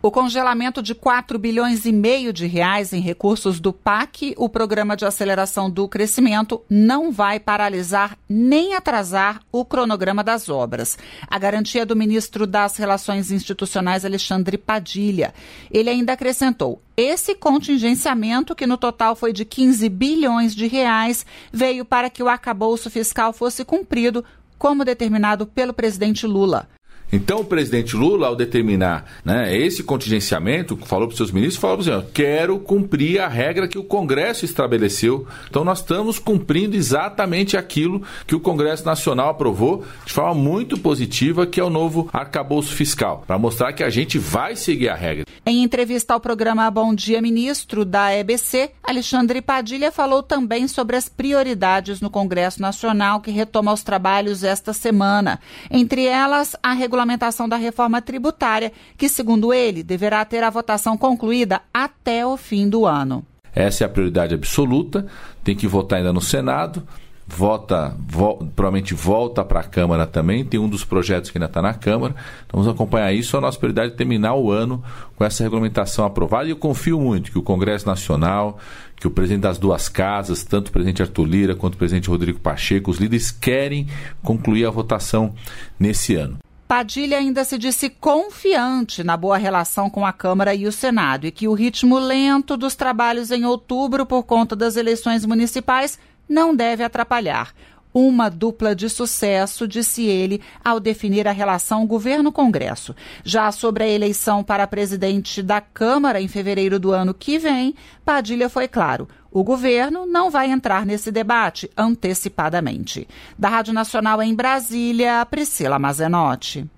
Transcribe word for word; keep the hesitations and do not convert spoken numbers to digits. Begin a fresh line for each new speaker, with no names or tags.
O congelamento de quatro bilhões e meio de reais em recursos do P A C, o Programa de Aceleração do Crescimento, não vai paralisar nem atrasar o cronograma das obras. A garantia do ministro das Relações Institucionais, Alexandre Padilha. Ele ainda acrescentou: esse contingenciamento, que no total foi de quinze bilhões de reais, veio para que o arcabouço fiscal fosse cumprido, como determinado pelo presidente Lula.
Então o presidente Lula, ao determinar, né, esse contingenciamento, falou para os seus ministros, falou para os senhores: quero cumprir a regra que o Congresso estabeleceu. Então nós estamos cumprindo exatamente aquilo que o Congresso Nacional aprovou de forma muito positiva, que é o novo arcabouço fiscal, para mostrar que a gente vai seguir a regra.
Em entrevista ao programa Bom Dia Ministro da E B C, Alexandre Padilha falou também sobre as prioridades no Congresso Nacional, que retoma os trabalhos esta semana. Entre elas, a regulamentação da reforma tributária, que, segundo ele, deverá ter a votação concluída até o fim do ano.
Essa é a prioridade absoluta, tem que votar ainda no Senado. Vota, vo, provavelmente volta para a Câmara também, tem um dos projetos que ainda está na Câmara. Então vamos acompanhar isso. A nossa prioridade é terminar o ano com essa regulamentação aprovada, e eu confio muito que o Congresso Nacional, que o presidente das duas casas, tanto o presidente Arthur Lira quanto o presidente Rodrigo Pacheco, os líderes querem concluir a votação nesse ano.
Padilha ainda se disse confiante na boa relação com a Câmara e o Senado, e que o ritmo lento dos trabalhos em outubro por conta das eleições municipais não deve atrapalhar. Uma dupla de sucesso, disse ele, ao definir a relação governo-congresso. Já sobre a eleição para presidente da Câmara em fevereiro do ano que vem, Padilha foi claro: o governo não vai entrar nesse debate antecipadamente. Da Rádio Nacional em Brasília, Priscila Mazenotti.